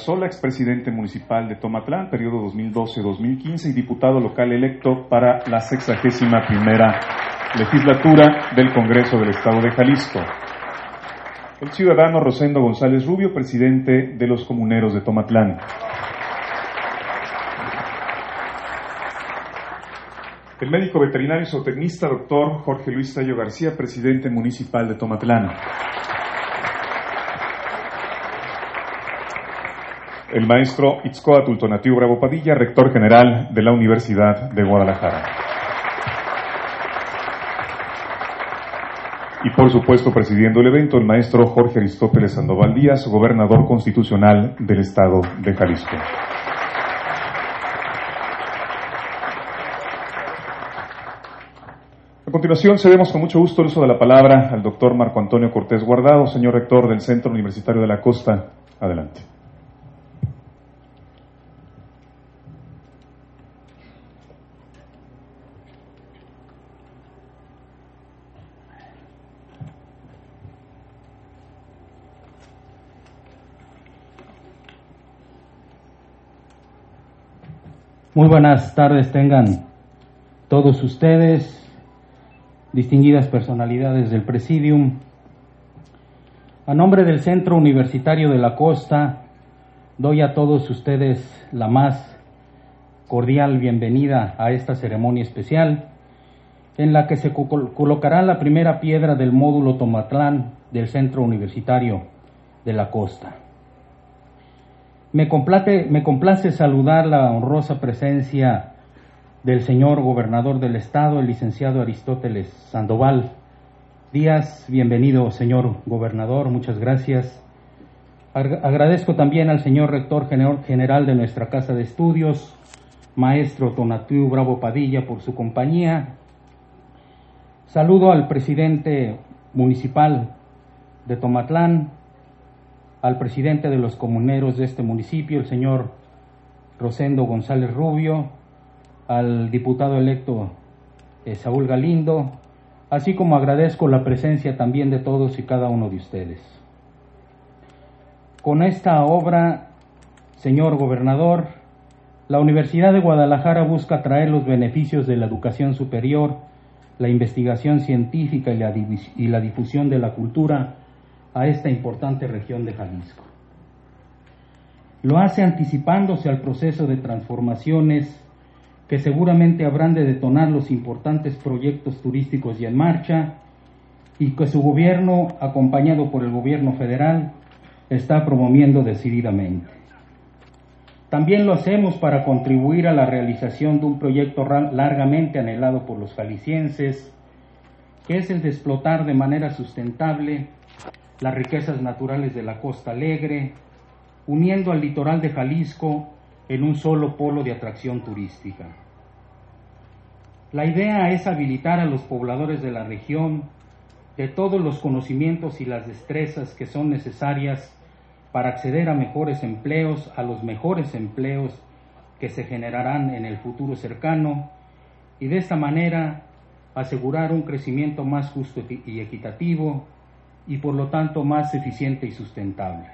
Plazola, expresidente municipal de Tomatlán, periodo 2012-2015 y diputado local electo para la 61ª legislatura del Congreso del Estado de Jalisco. El ciudadano Rosendo González Rubio, presidente de los Comuneros de Tomatlán. El médico veterinario y zootecnista doctor Jorge Luis Tallo García, presidente municipal de Tomatlán. El maestro Itzcoatl Tonatiuh Bravo Padilla, rector general de la Universidad de Guadalajara. Y por supuesto, presidiendo el evento, el maestro Jorge Aristóteles Sandoval Díaz, gobernador constitucional del Estado de Jalisco. A continuación, cedemos con mucho gusto el uso de la palabra al doctor Marco Antonio Cortés Guardado, señor rector del Centro Universitario de la Costa. Adelante. Muy buenas tardes tengan todos ustedes, distinguidas personalidades del Presidium. A nombre del Centro Universitario de la Costa, doy a todos ustedes la más cordial bienvenida a esta ceremonia especial, en la que se colocará la primera piedra del módulo Tomatlán del Centro Universitario de la Costa. Me complace saludar la honrosa presencia del señor gobernador del estado, el licenciado Aristóteles Sandoval Díaz. Bienvenido, señor gobernador, muchas gracias. Agradezco también al señor rector general de nuestra casa de estudios, maestro Tonatiuh Bravo Padilla, por su compañía. Saludo al presidente municipal de Tomatlán, al presidente de los comuneros de este municipio, el señor Rosendo González Rubio, al diputado electo Saúl Galindo, así como agradezco la presencia también de todos y cada uno de ustedes. Con esta obra, señor gobernador, la Universidad de Guadalajara busca traer los beneficios de la educación superior, la investigación científica y la difusión de la cultura a esta importante región de Jalisco. Lo hace anticipándose al proceso de transformaciones que seguramente habrán de detonar los importantes proyectos turísticos ya en marcha y que su gobierno, acompañado por el gobierno federal, está promoviendo decididamente. También lo hacemos para contribuir a la realización de un proyecto largamente anhelado por los jaliscienses, que es el de explotar de manera sustentable las riquezas naturales de la Costa Alegre, uniendo al litoral de Jalisco en un solo polo de atracción turística. La idea es habilitar a los pobladores de la región de todos los conocimientos y las destrezas que son necesarias para acceder a mejores empleos, a los mejores empleos que se generarán en el futuro cercano, y de esta manera asegurar un crecimiento más justo y equitativo, y por lo tanto más eficiente y sustentable.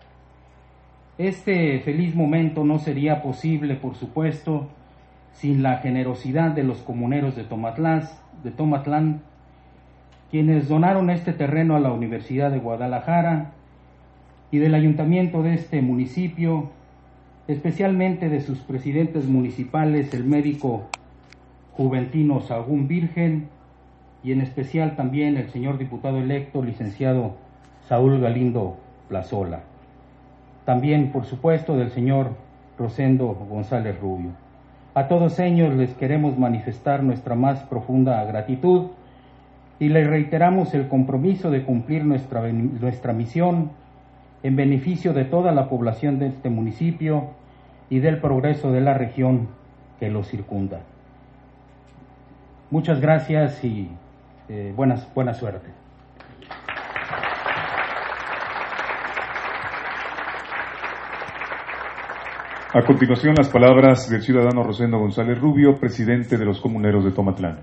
Este feliz momento no sería posible, por supuesto, sin la generosidad de los comuneros de Tomatlán, quienes donaron este terreno a la Universidad de Guadalajara, y del ayuntamiento de este municipio, especialmente de sus presidentes municipales, el médico Juventino Sahagún Virgen, y en especial también el señor diputado electo, licenciado Saúl Galindo Plazola. También, por supuesto, del señor Rosendo González Rubio. A todos ellos les queremos manifestar nuestra más profunda gratitud y les reiteramos el compromiso de cumplir nuestra misión en beneficio de toda la población de este municipio y del progreso de la región que lo circunda. Muchas gracias y buena suerte. A continuación, las palabras del ciudadano Rosendo González Rubio, presidente de los Comuneros de Tomatlán.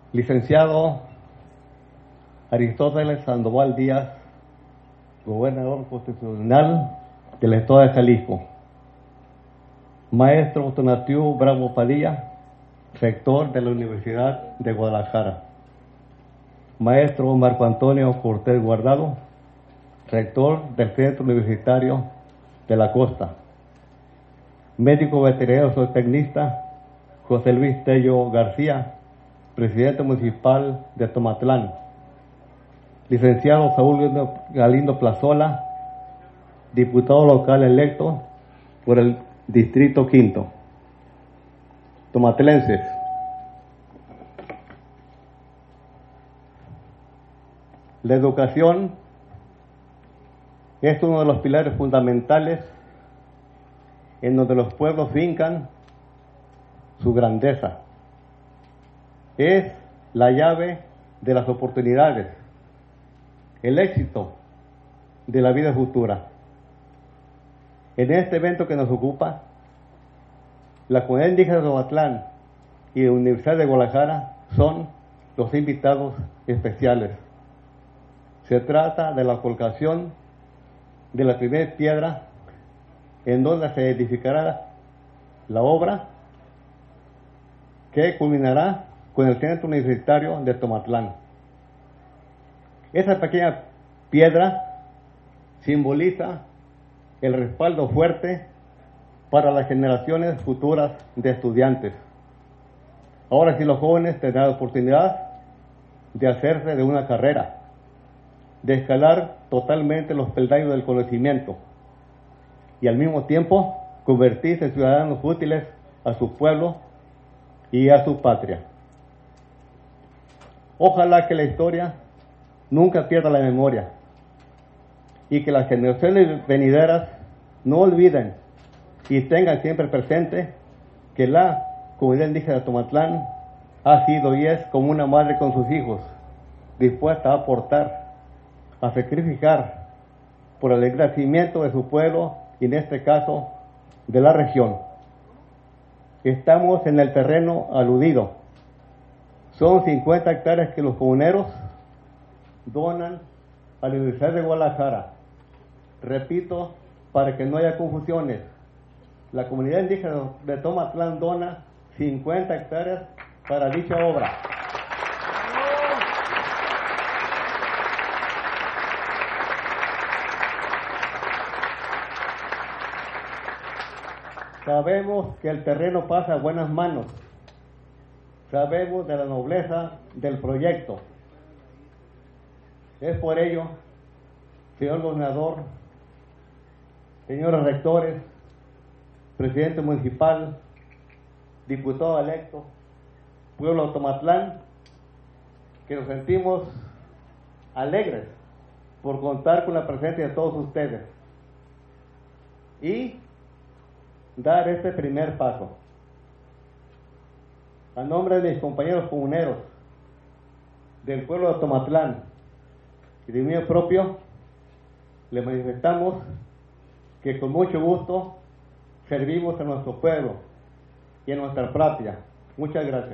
Licenciado Aristóteles Sandoval Díaz, gobernador constitucional del Estado de Jalisco. Maestro Tonatiu Bravo Padilla, rector de la Universidad de Guadalajara. Maestro Marco Antonio Cortés Guardado, rector del Centro Universitario de la Costa. Médico veterinario zootecnista José Luis Tello García, presidente municipal de Tomatlán. Licenciado Saúl Galindo Plazola, diputado local electo por el Distrito Quinto. Tomatlenses, la educación es uno de los pilares fundamentales en donde los pueblos fincan su grandeza. Es la llave de las oportunidades, el éxito de la vida futura. En este evento que nos ocupa, la comunidad indígena de Tomatlán y la Universidad de Guadalajara son los invitados especiales. Se trata de la colocación de la primera piedra en donde se edificará la obra que culminará con el Centro Universitario de Tomatlán. Esa pequeña piedra simboliza el respaldo fuerte para las generaciones futuras de estudiantes. Ahora sí los jóvenes tendrán la oportunidad de hacerse de una carrera, de escalar totalmente los peldaños del conocimiento y al mismo tiempo convertirse en ciudadanos útiles a su pueblo y a su patria. Ojalá que la historia nunca pierda la memoria y que las generaciones venideras no olviden y tengan siempre presente que la comunidad indígena de Tomatlán ha sido y es como una madre con sus hijos, dispuesta a aportar, a sacrificar por el crecimiento de su pueblo y en este caso de la región. Estamos en el terreno aludido. Son 50 hectáreas que los comuneros donan a la Universidad de Guadalajara. Repito, para que no haya confusiones, la comunidad indígena de Tomatlán dona 50 hectáreas para dicha obra. Sabemos que el terreno pasa a buenas manos. Sabemos de la nobleza del proyecto. Es por ello, señor gobernador, señores rectores, presidente municipal, diputado electo, pueblo de Tomatlán, que nos sentimos alegres por contar con la presencia de todos ustedes y dar este primer paso. A nombre de mis compañeros comuneros del pueblo de Tomatlán y de mío propio, le manifestamos que con mucho gusto servimos a nuestro pueblo y a nuestra patria. Muchas gracias.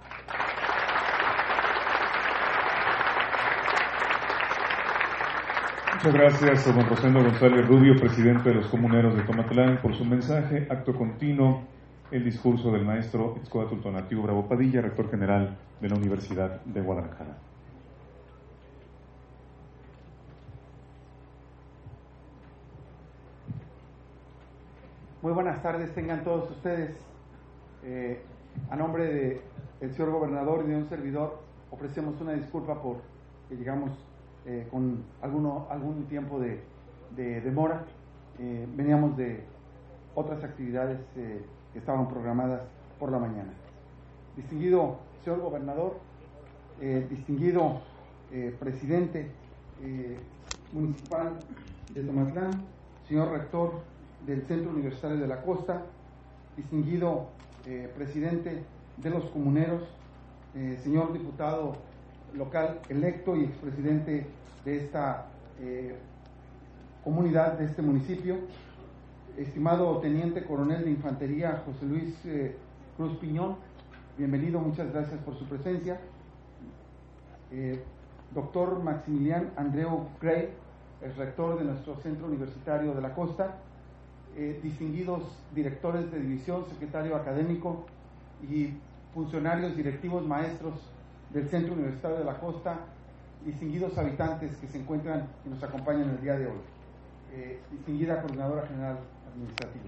Muchas gracias a don Rosendo González Rubio, presidente de los comuneros de Tomatlán, por su mensaje. Acto continuo, el discurso del maestro Itzcoatl Tonatiu Bravo Padilla, rector general de la Universidad de Guadalajara. Muy buenas tardes, tengan todos ustedes. A nombre del señor gobernador y de un servidor, ofrecemos una disculpa por que llegamos con algún tiempo de demora. Veníamos de otras actividades que estaban programadas por la mañana. Distinguido señor gobernador, distinguido presidente municipal de Tomatlán, señor rector del Centro Universitario de la Costa, distinguido presidente de los comuneros, señor diputado local electo y expresidente de esta comunidad, de este municipio, estimado teniente coronel de infantería José Luis Cruz Piñón, bienvenido, muchas gracias por su presencia. doctor Maximilian Andreu Gray, el rector de nuestro Centro Universitario de la Costa, distinguidos directores de división, secretario académico y funcionarios directivos maestros del Centro Universitario de la Costa, distinguidos habitantes que se encuentran y nos acompañan el día de hoy, distinguida Coordinadora General Administrativa.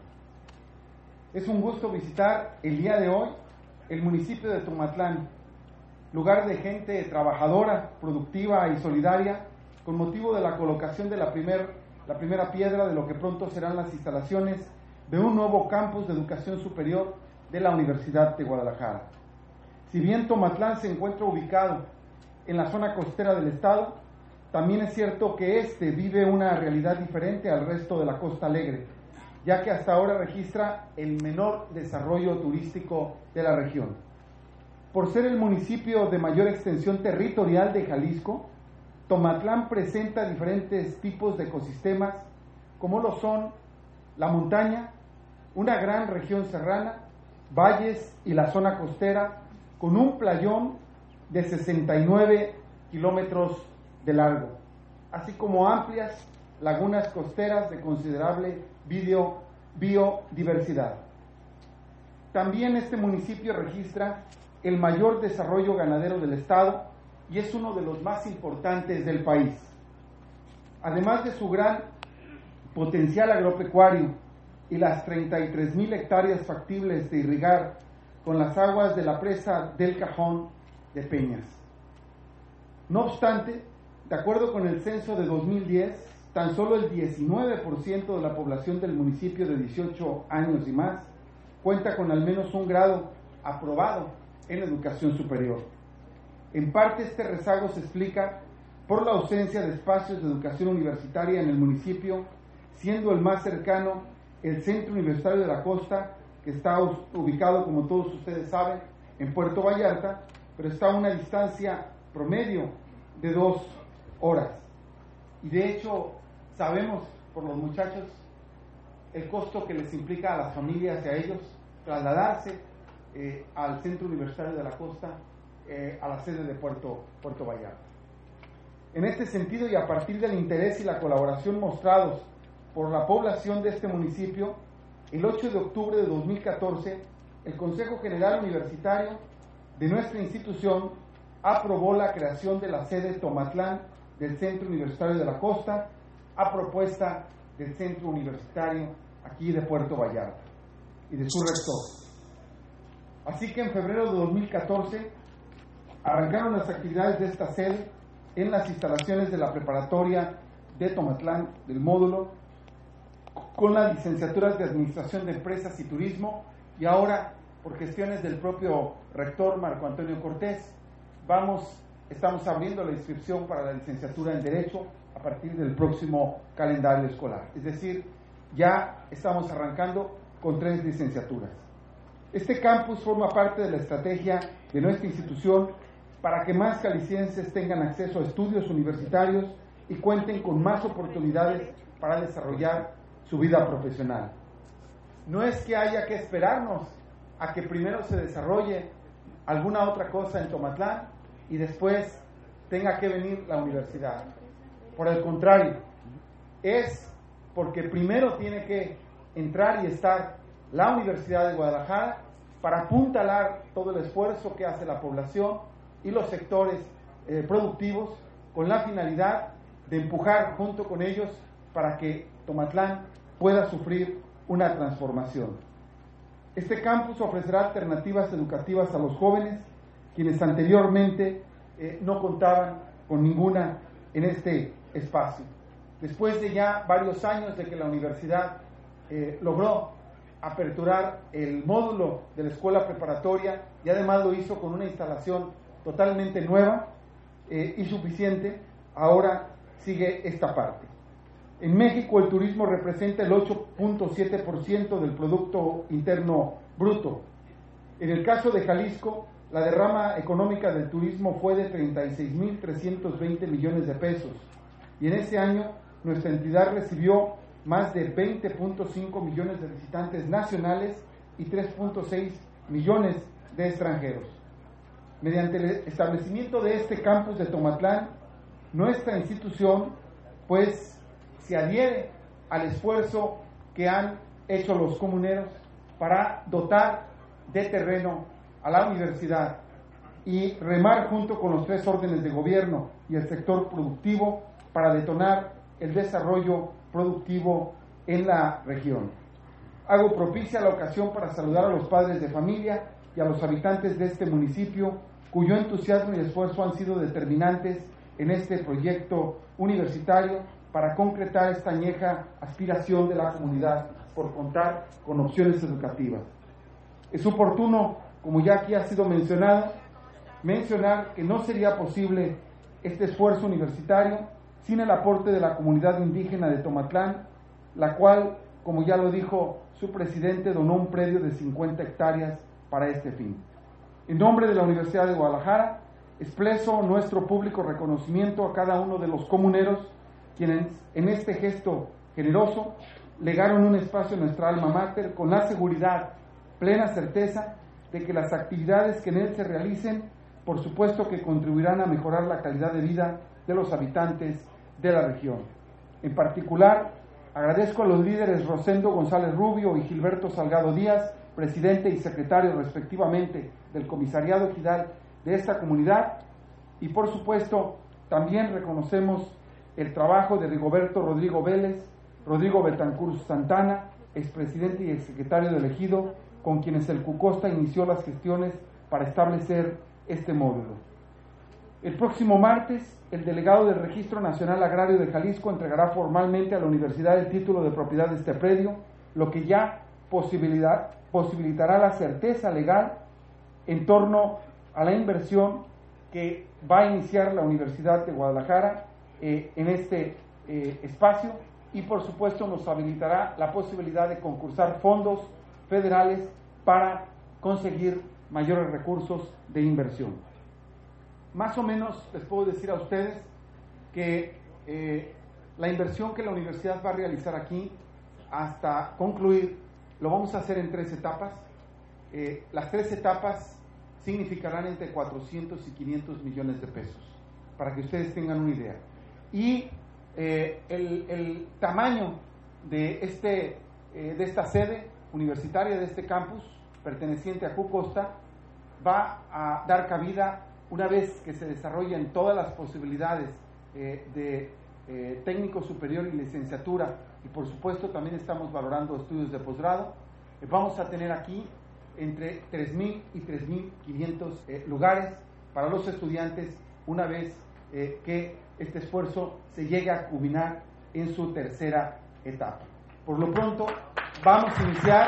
Es un gusto visitar el día de hoy el municipio de Tomatlán, lugar de gente trabajadora, productiva y solidaria, con motivo de la colocación de la primera piedra de lo que pronto serán las instalaciones de un nuevo campus de educación superior de la Universidad de Guadalajara. Si bien Tomatlán se encuentra ubicado en la zona costera del estado, también es cierto que este vive una realidad diferente al resto de la Costa Alegre, ya que hasta ahora registra el menor desarrollo turístico de la región. Por ser el municipio de mayor extensión territorial de Jalisco, Tomatlán presenta diferentes tipos de ecosistemas, como lo son la montaña, una gran región serrana, valles y la zona costera, con un playón de 69 kilómetros de largo, así como amplias lagunas costeras de considerable biodiversidad. También este municipio registra el mayor desarrollo ganadero del estado y es uno de los más importantes del país. Además de su gran potencial agropecuario y las 33,000 hectáreas factibles de irrigar con las aguas de la presa del Cajón de Peñas. No obstante, de acuerdo con el censo de 2010, tan solo el 19% de la población del municipio de 18 años y más cuenta con al menos un grado aprobado en educación superior. En parte este rezago se explica por la ausencia de espacios de educación universitaria en el municipio, siendo el más cercano el Centro Universitario de la Costa, que está ubicado, como todos ustedes saben, en Puerto Vallarta, pero está a una distancia promedio de 2 horas. Y de hecho, sabemos por los muchachos el costo que les implica a las familias y a ellos trasladarse al Centro Universitario de la Costa, a la sede de Puerto Vallarta. En este sentido, y a partir del interés y la colaboración mostrados por la población de este municipio, el 8 de octubre de 2014, el Consejo General Universitario de nuestra institución aprobó la creación de la sede Tomatlán del Centro Universitario de la Costa, a propuesta del Centro Universitario aquí de Puerto Vallarta y de su rector. Así que en febrero de 2014 arrancaron las actividades de esta sede en las instalaciones de la preparatoria de Tomatlán del módulo, con las licenciaturas de Administración de Empresas y Turismo, y ahora, por gestiones del propio rector Marco Antonio Cortés, estamos abriendo la inscripción para la licenciatura en Derecho a partir del próximo calendario escolar. Es decir, ya estamos arrancando con 3 licenciaturas. Este campus forma parte de la estrategia de nuestra institución para que más jaliscienses tengan acceso a estudios universitarios y cuenten con más oportunidades para desarrollar su vida profesional. No es que haya que esperarnos a que primero se desarrolle alguna otra cosa en Tomatlán y después tenga que venir la universidad. Por el contrario, es porque primero tiene que entrar y estar la Universidad de Guadalajara para apuntalar todo el esfuerzo que hace la población y los sectores productivos, con la finalidad de empujar junto con ellos para que Tomatlán pueda sufrir una transformación. Este campus ofrecerá alternativas educativas a los jóvenes, quienes anteriormente no contaban con ninguna en este espacio. Después de ya varios años de que la universidad logró aperturar el módulo de la escuela preparatoria y además lo hizo con una instalación totalmente nueva y suficiente, ahora sigue esta parte. En México el turismo representa el 8.7% del Producto Interno Bruto. En el caso de Jalisco, la derrama económica del turismo fue de 36,320 millones de pesos y en ese año nuestra entidad recibió más de 20.5 millones de visitantes nacionales y 3.6 millones de extranjeros. mediante el establecimiento de este campus de Tomatlán, nuestra institución pues se adhiere al esfuerzo que han hecho los comuneros para dotar de terreno a la universidad y remar junto con los tres órdenes de gobierno y el sector productivo para detonar el desarrollo productivo en la región. Hago propicia la ocasión para saludar a los padres de familia y a los habitantes de este municipio, cuyo entusiasmo y esfuerzo han sido determinantes en este proyecto universitario para concretar esta añeja aspiración de la comunidad por contar con opciones educativas. Es oportuno, como ya aquí ha sido mencionado, mencionar que no sería posible este esfuerzo universitario sin el aporte de la comunidad indígena de Tomatlán, la cual, como ya lo dijo su presidente, donó un predio de 50 hectáreas para este fin. En nombre de la Universidad de Guadalajara, expreso nuestro público reconocimiento a cada uno de los comuneros quienes en este gesto generoso legaron un espacio a nuestra alma mater con la seguridad, plena certeza de que las actividades que en él se realicen, por supuesto que contribuirán a mejorar la calidad de vida de los habitantes de la región. En particular, agradezco a los líderes Rosendo González Rubio y Gilberto Salgado Díaz, presidente y secretario respectivamente del comisariado ejidal de esta comunidad, y por supuesto también reconocemos el trabajo de Rigoberto Rodrigo Vélez, Rodrigo Betancur Santana, expresidente y exsecretario del ejido, con quienes el CUCOSTA inició las gestiones para establecer este módulo. El próximo martes, el delegado del Registro Nacional Agrario de Jalisco entregará formalmente a la universidad el título de propiedad de este predio, lo que ya posibilitará la certeza legal en torno a la inversión que va a iniciar la Universidad de Guadalajara en este espacio, y por supuesto nos habilitará la posibilidad de concursar fondos federales para conseguir mayores recursos de inversión. Más o menos les puedo decir a ustedes que la inversión que la universidad va a realizar aquí hasta concluir lo vamos a hacer en 3 etapas. Las 3 etapas significarán entre 400 y 500 millones de pesos, para que ustedes tengan una idea. Y el tamaño de esta sede universitaria, de este campus perteneciente a CUCOSTA, va a dar cabida, una vez que se desarrollen todas las posibilidades de técnico superior y licenciatura, y por supuesto también estamos valorando estudios de posgrado, vamos a tener aquí entre 3.000 y 3.500 lugares para los estudiantes una vez que este esfuerzo se llegue a culminar en su tercera etapa. Por lo pronto, vamos a iniciar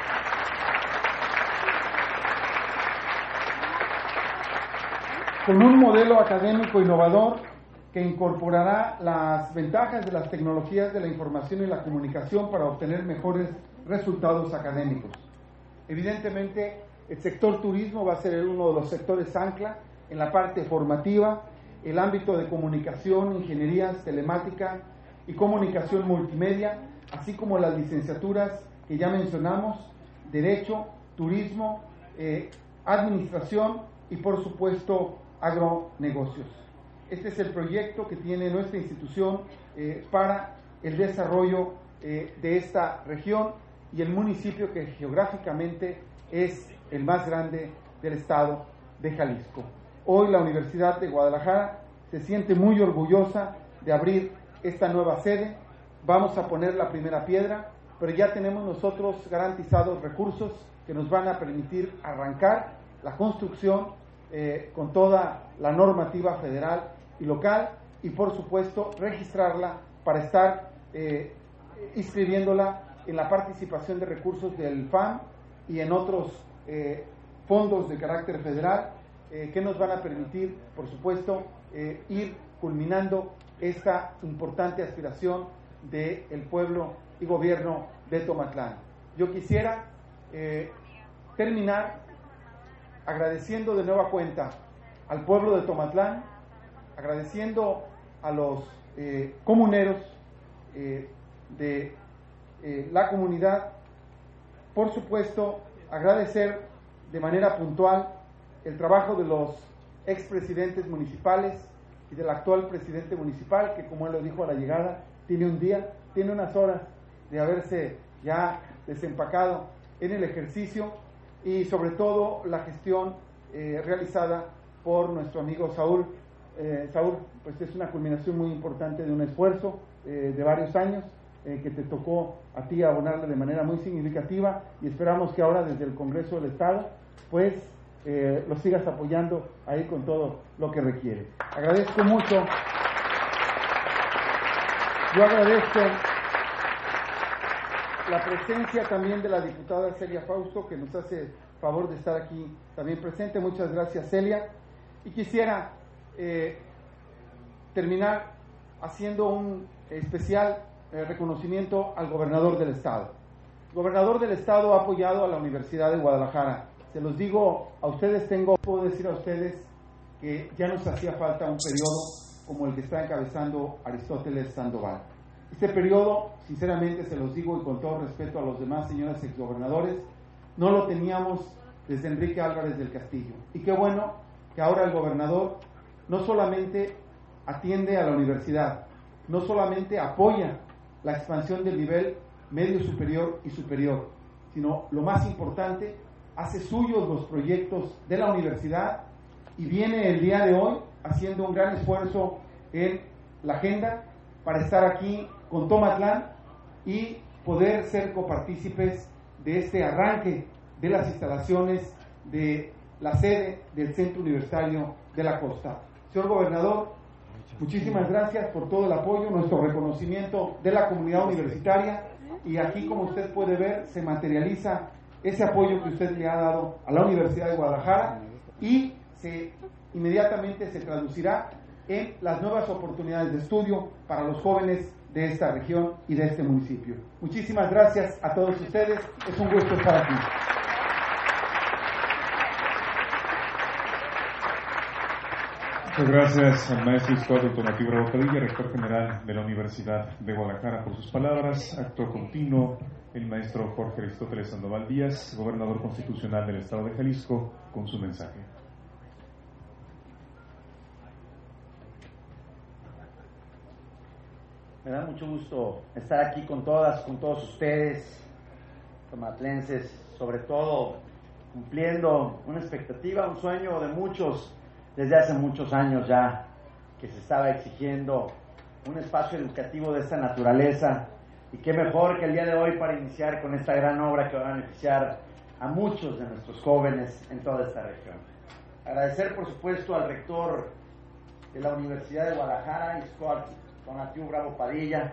con un modelo académico innovador que incorporará las ventajas de las tecnologías de la información y la comunicación para obtener mejores resultados académicos. Evidentemente, el sector turismo va a ser uno de los sectores ancla en la parte formativa, el ámbito de comunicación, ingenierías, telemática y comunicación multimedia, así como las licenciaturas que ya mencionamos, derecho, turismo, administración y por supuesto agronegocios. Este es el proyecto que tiene nuestra institución para el desarrollo de esta región y el municipio que geográficamente es el más grande del estado de Jalisco. Hoy la Universidad de Guadalajara se siente muy orgullosa de abrir esta nueva sede. Vamos a poner la primera piedra, pero ya tenemos nosotros garantizados recursos que nos van a permitir arrancar la construcción con toda la normativa federal y local, y por supuesto registrarla para estar inscribiéndola en la participación de recursos del FAM y en otros fondos de carácter federal que nos van a permitir, por supuesto, ir culminando esta importante aspiración del pueblo y gobierno de Tomatlán. Yo quisiera terminar agradeciendo de nueva cuenta al pueblo de Tomatlán, agradeciendo a los comuneros de la comunidad, por supuesto, agradecer de manera puntual el trabajo de los expresidentes municipales y del actual presidente municipal, que como él lo dijo a la llegada, tiene un día, tiene unas horas de haberse ya desempacado en el ejercicio, y sobre todo la gestión realizada por nuestro amigo Saúl. Saúl, pues es una culminación muy importante de un esfuerzo de varios años que te tocó a ti abonarle de manera muy significativa, y esperamos que ahora desde el Congreso del Estado pues lo sigas apoyando ahí con todo lo que requiere. Agradezco mucho. Yo agradezco la presencia también de la diputada Celia Fausto, que nos hace favor de estar aquí también presente. Muchas gracias, Celia. Y quisiera terminar haciendo un especial reconocimiento al gobernador del Estado. El gobernador del Estado ha apoyado a la Universidad de Guadalajara. Se los digo a ustedes, puedo decir a ustedes que ya nos hacía falta un periodo como el que está encabezando Aristóteles Sandoval. Este periodo, sinceramente se los digo y con todo respeto a los demás señores exgobernadores, no lo teníamos desde Enrique Álvarez del Castillo. Y qué bueno que ahora el gobernador no solamente atiende a la universidad, no solamente apoya la expansión del nivel medio superior y superior, sino lo más importante, hace suyos los proyectos de la universidad y viene el día de hoy haciendo un gran esfuerzo en la agenda para estar aquí con Tomatlán y poder ser copartícipes de este arranque de las instalaciones de la sede del Centro Universitario de la Costa. Señor gobernador, muchísimas gracias por todo el apoyo, nuestro reconocimiento de la comunidad universitaria, y aquí, como usted puede ver, se materializa ese apoyo que usted le ha dado a la Universidad de Guadalajara, y inmediatamente se traducirá en las nuevas oportunidades de estudio para los jóvenes de esta región y de este municipio. Muchísimas gracias a todos ustedes, es un gusto estar aquí. Muchas gracias al maestro historiador Tonatiu Bravo Padilla, rector general de la Universidad de Guadalajara, por sus palabras. Acto continuo, el maestro Jorge Aristóteles Sandoval Díaz, gobernador constitucional del Estado de Jalisco, con su mensaje. Me da mucho gusto estar aquí con todas, con todos ustedes, tomatlenses, sobre todo cumpliendo una expectativa, un sueño de muchos desde hace muchos años ya, que se estaba exigiendo un espacio educativo de esta naturaleza, y qué mejor que el día de hoy para iniciar con esta gran obra que va a beneficiar a muchos de nuestros jóvenes en toda esta región. Agradecer, por supuesto, al rector de la Universidad de Guadalajara, Tonatiu Bravo Padilla,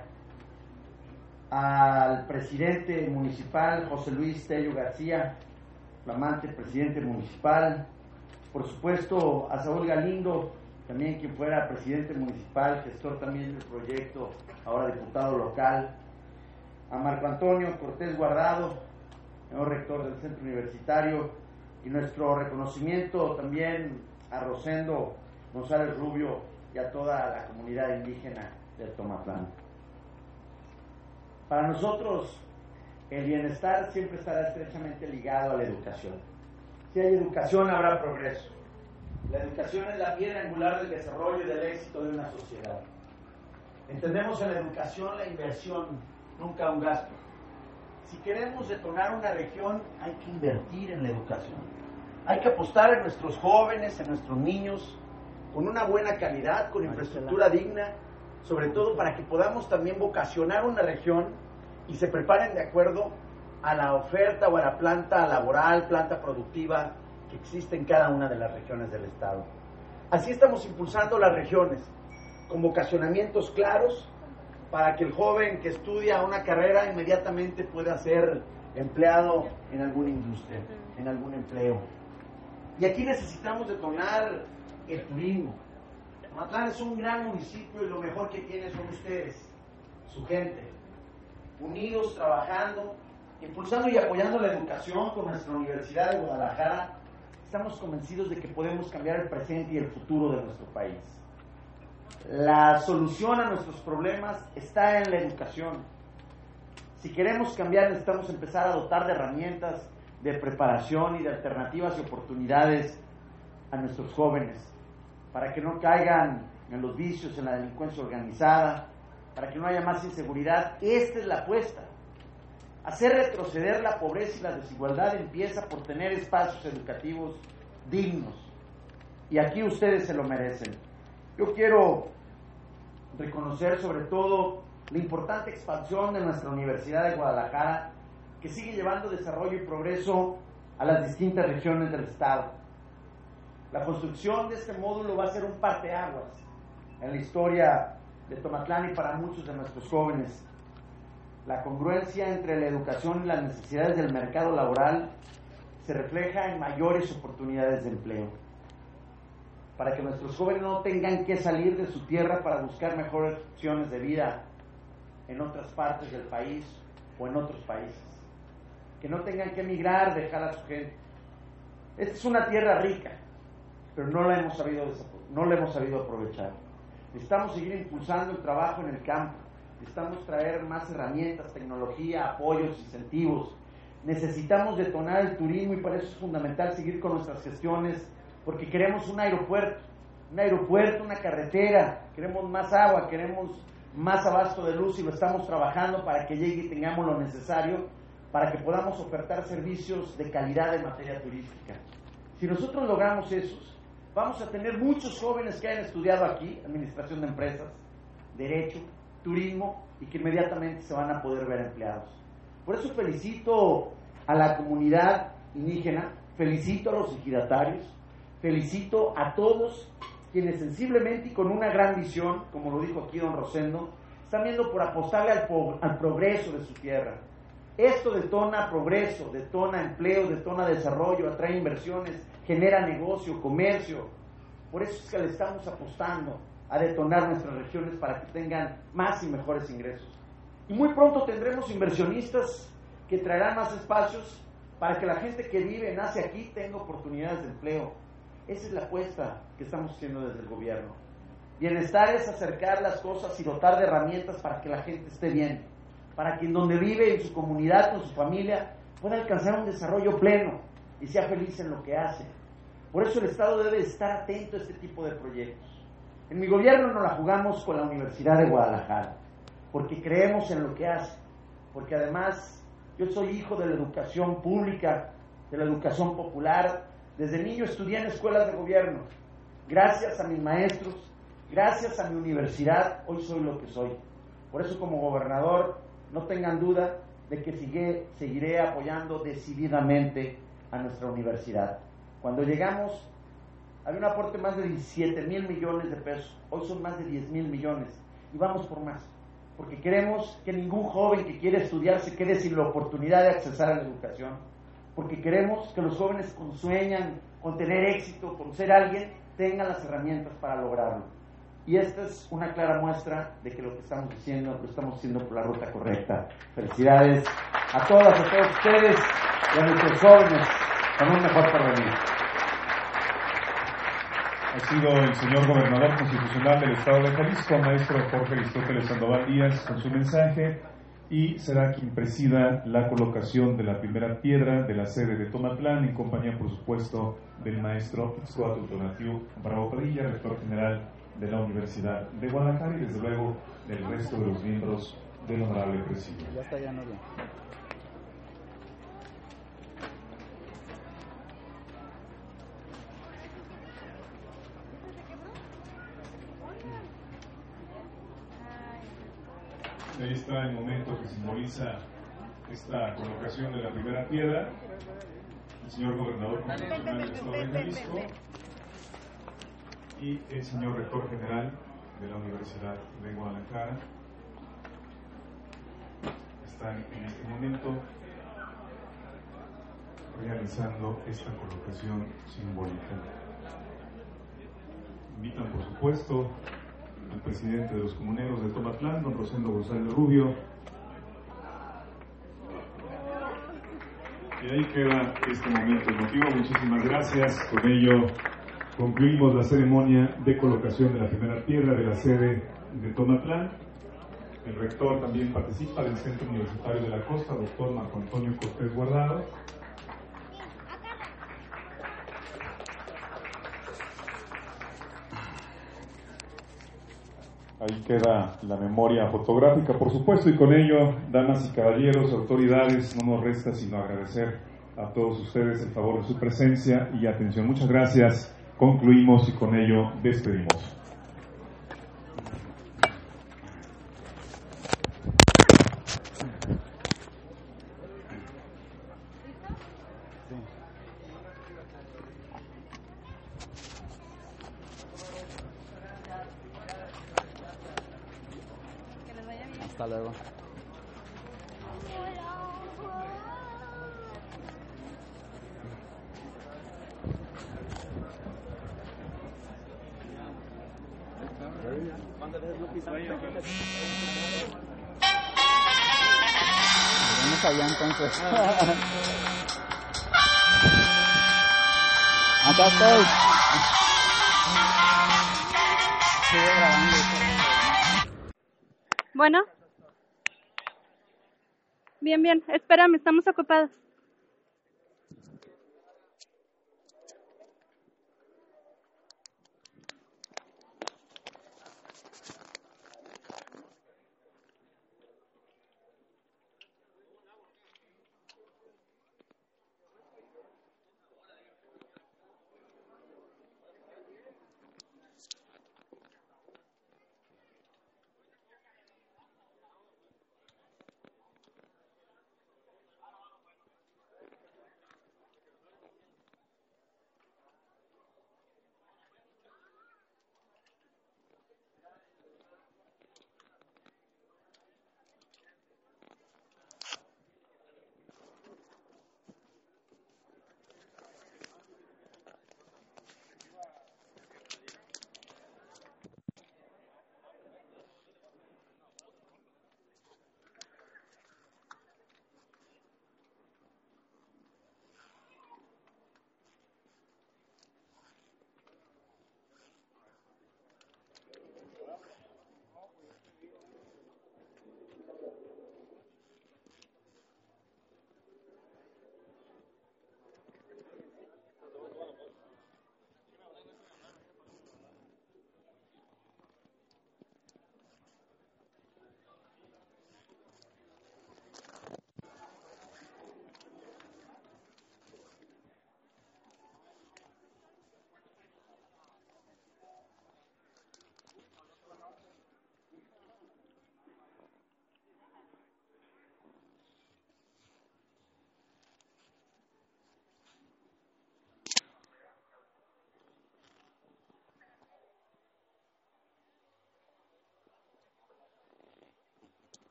al presidente municipal, José Luis Tello García, flamante presidente municipal, por supuesto a Saúl Galindo, también quien fuera presidente municipal, gestor también del proyecto, ahora diputado local, a Marco Antonio Cortés Guardado, nuevo rector del centro universitario, y nuestro reconocimiento también a Rosendo González Rubio y a toda la comunidad indígena de Tomatlán. Para nosotros, el bienestar siempre estará estrechamente ligado a la educación. Si hay educación, habrá progreso. La educación es la piedra angular del desarrollo y del éxito de una sociedad. Entendemos en la educación la inversión, nunca un gasto. Si queremos detonar una región, hay que invertir en la educación. Hay que apostar en nuestros jóvenes, en nuestros niños, con una buena calidad, con infraestructura digna, sobre todo para que podamos también vocacionar una región y se preparen de acuerdo a la oferta o a la planta laboral, planta productiva que existe en cada una de las regiones del Estado. Así estamos impulsando las regiones, con vocacionamientos claros, para que el joven que estudia una carrera inmediatamente pueda ser empleado en alguna industria, en algún empleo. Y aquí necesitamos detonar el turismo. Tomatlán es un gran municipio y lo mejor que tiene son ustedes, su gente, unidos, trabajando, impulsando y apoyando la educación con nuestra Universidad de Guadalajara. Estamos convencidos de que podemos cambiar el presente y el futuro de nuestro país. La solución a nuestros problemas está en la educación. Si queremos cambiar, necesitamos empezar a dotar de herramientas, de preparación y de alternativas y oportunidades a nuestros jóvenes, para que no caigan en los vicios, en la delincuencia organizada, para que no haya más inseguridad. Esta es la apuesta. Hacer retroceder la pobreza y la desigualdad empieza por tener espacios educativos dignos. Y aquí ustedes se lo merecen. Yo quiero reconocer sobre todo la importante expansión de nuestra Universidad de Guadalajara, que sigue llevando desarrollo y progreso a las distintas regiones del Estado. La construcción de este módulo va a ser un parteaguas en la historia de Tomatlán y para muchos de nuestros jóvenes. La congruencia entre la educación y las necesidades del mercado laboral se refleja en mayores oportunidades de empleo, para que nuestros jóvenes no tengan que salir de su tierra para buscar mejores opciones de vida en otras partes del país o en otros países, que no tengan que emigrar, dejar a su gente. Esta es una tierra rica, pero no la hemos sabido aprovechar. Necesitamos seguir impulsando el trabajo en el campo, necesitamos traer más herramientas, tecnología, apoyos, incentivos. Necesitamos detonar el turismo y para eso es fundamental seguir con nuestras gestiones, porque queremos un aeropuerto, una carretera, queremos más agua, queremos más abasto de luz y lo estamos trabajando para que llegue y tengamos lo necesario para que podamos ofertar servicios de calidad en materia turística. Si nosotros logramos esos, vamos a tener muchos jóvenes que hayan estudiado aquí, administración de empresas, derecho, turismo, y que inmediatamente se van a poder ver empleados. Por eso felicito a la comunidad indígena, felicito a los ejidatarios, felicito a todos quienes sensiblemente y con una gran visión, como lo dijo aquí don Rosendo, están viendo por apostarle al progreso de su tierra. Esto detona progreso, detona empleo, detona desarrollo, atrae inversiones, genera negocio, comercio. Por eso es que le estamos apostando a detonar nuestras regiones para que tengan más y mejores ingresos. Y muy pronto tendremos inversionistas que traerán más espacios para que la gente que vive, nace aquí, tenga oportunidades de empleo. Esa es la apuesta que estamos haciendo desde el gobierno. Bienestar es acercar las cosas y dotar de herramientas para que la gente esté bien, para que en donde vive, en su comunidad, con su familia, pueda alcanzar un desarrollo pleno y sea feliz en lo que hace. Por eso el Estado debe estar atento a este tipo de proyectos. En mi gobierno nos la jugamos con la Universidad de Guadalajara, porque creemos en lo que hace, porque además yo soy hijo de la educación pública, de la educación popular. Desde niño estudié en escuelas de gobierno. Gracias a mis maestros, gracias a mi universidad, hoy soy lo que soy. Por eso como gobernador, no tengan duda de que seguiré apoyando decididamente a nuestra universidad. Cuando llegamos, había un aporte más de 17,000 millones de pesos, hoy son más de 10,000 millones, y vamos por más, porque queremos que ningún joven que quiere estudiar se quede sin la oportunidad de accesar a la educación, porque queremos que los jóvenes que sueñan con tener éxito, con ser alguien, tengan las herramientas para lograrlo. Y esta es una clara muestra de que lo que estamos haciendo, lo estamos haciendo por la ruta correcta. Felicidades a todas, a todos ustedes y a nuestros jóvenes con un mejor porvenir. Ha sido el señor gobernador constitucional del Estado de Jalisco, maestro Jorge Aristóteles Sandoval Díaz, con su mensaje, y será quien presida la colocación de la primera piedra de la sede de Tomatlán, en compañía, por supuesto, del maestro Ixcoatl Tonatiuh Bravo Padilla, rector general de la Universidad de Guadalajara, y desde luego del resto de los miembros del honorable presidio. Ya está, ya no bien. Ahí está el momento que simboliza esta colocación de la primera piedra. El señor gobernador constitucional del Estado de Jalisco y el señor rector general de la Universidad de Guadalajara están en este momento realizando esta colocación simbólica. Invitan, por supuesto, al presidente de los comuneros de Tomatlán, don Rosendo González Rubio. Y ahí queda este momento emotivo. Muchísimas gracias. Con ello concluimos la ceremonia de colocación de la primera piedra de la sede de Tomatlán. El rector también participa del Centro Universitario de la Costa, doctor Marco Antonio Cortés Guardado. Ahí queda la memoria fotográfica, por supuesto, y con ello, damas y caballeros, autoridades, no nos resta sino agradecer a todos ustedes el favor de su presencia y atención. Muchas gracias. Concluimos y con ello despedimos. Hasta luego. No sabía entonces. Acá estoy. Sigo grabando. Bueno. Bien, espérame, estamos ocupados.